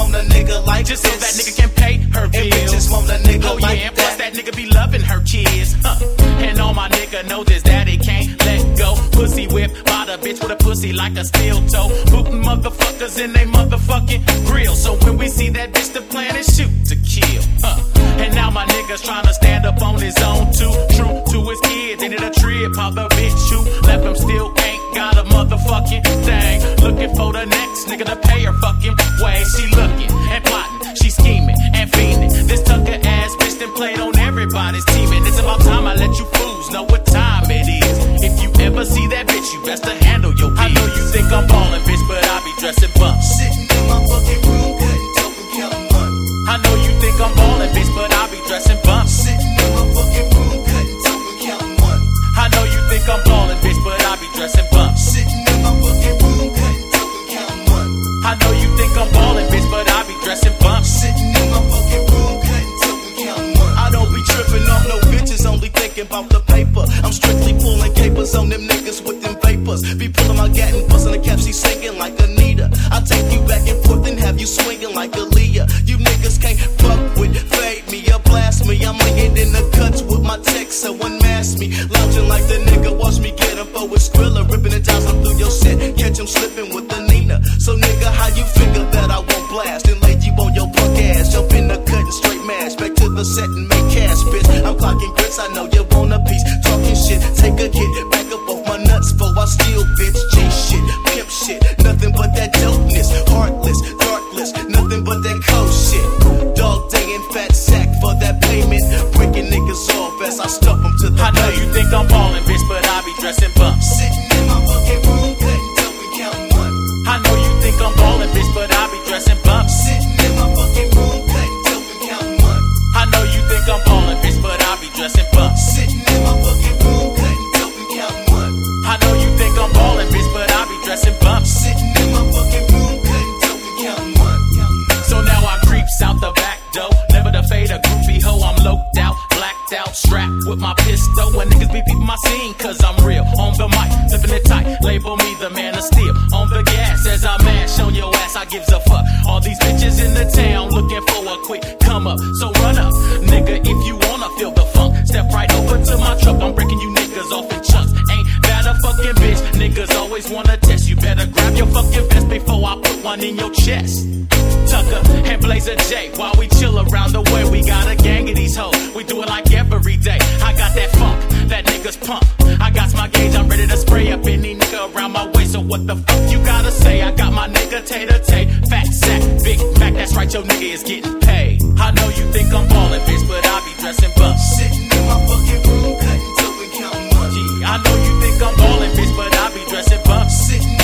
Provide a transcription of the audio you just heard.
want a nigga like just this. so that nigga can pay her bills. And bitches want a nigga oh, yeah, like and plus that. that nigga be loving her kids. And all my nigga know this that he can't let go. Pussy whip by the bitch with a pussy like a steel toe. Booting motherfuckers in they motherfucking grill. So when we see that bitch, the plan is shoot to kill. And now my nigga's trying to stand up on his own too. True to his kids, they need a trip. How the bitch who left him still ain't got a motherfucking thing. Looking for the next nigga to pay her fucking way. She looking and plotting, she scheming and fiending. This Tucker ass bitch done played on everybody's team. And it's about time I let you fools know what time it is. If you ever see that bitch, you best to handle your business. I know you think I'm ballin', bitch, but I be dressing bumps. Sitting in my fucking room, cutting dope and counting money. I know you think I'm ballin', bitch, but I be dressing bumps. Sitting in my fucking room, cutting dope and counting money. I know you think I'm ballin', bitch, but I be dressing bumps. Sitting in my fucking room, cutting dope and counting money. I know you think I'm ballin', bitch, but I be dressing bumps. Sitting in my fucking room, cutting dope and counting money. I don't be tripping off no bitches, only thinking about the paper. I'm strictly pulling capers on them niggas with them vapors. Be pulling my gat and busting the cap, she singing like Anita. I take you back and forth and have you swinging like Aaliyah. You niggas can't fuck with, fade me or blast me. I'm laying in the cuts with my text, so unmask me. Lounging like the nigga, watch me get him for his Skrilla. Ripping it down through your set, catch him slipping with the Nina. So nigga, how you figure that I won't blast? And lay you on your punk ass, jump in the cut and straight mash. Back to the set and make cash, bitch. I'm clocking grits, I know you want a piece. Talking shit, take a hit, back up off my nuts for I steal, bitch. G shit, pimp shit, nothing but that dopeness. Heartless, darkless, nothing but that cold shit. Dog day and fat sack for that payment. Breaking niggas off as I stuff them to the I know you think I'm ballin', bitch, but I be dressing bumps. Sitting in my fucking room, cutting dope and counting money. I know you think I'm ballin', bitch, but I be dressing bumps. Sitting in my fucking room, cutting dope and counting money. I know you think I'm ballin', bitch, but I be dressing bumps. Sitting in my fucking room, cutting dope and counting money. I know you think I'm ballin', bitch, but I be dressing bumps. Sitting in my fucking room, cutting dope and counting money. So now I creeps out the back door. Never to fade a groupie hoe. I'm loped out, blacked out, strapped with my pistol. When niggas be peeping my scene, cause I'm real. On the mic, flipping it tight. Label me the man of steel. On the gas as I mash on your ass, I gives a fuck. All these bitches in the town looking for a quick come up. So run up, nigga, if you wanna feel the funk. Step right over to my truck. I'm breaking you niggas off in chunks. Ain't that a fucking bitch? Niggas always wanna test. You better grab your fucking vest before I put one in your chest. Tucker and Blazer J, while we chill around the way, we got a gang of these hoes. We do it like every day. I got that funk, that niggas pump. I got my gauge, I'm ready to spray up any nigga around my way. So what the fuck you gotta say? I got my nigga Tay, fat sack, big Mac. That's right, your nigga is getting paid. I know you think I'm ballin', bitch, but I be dressing bumps. Sitting in my fucking room, cutting dope and counting money. Yeah, I know you think I'm ballin', bitch, but I be dressing bumps. Sitting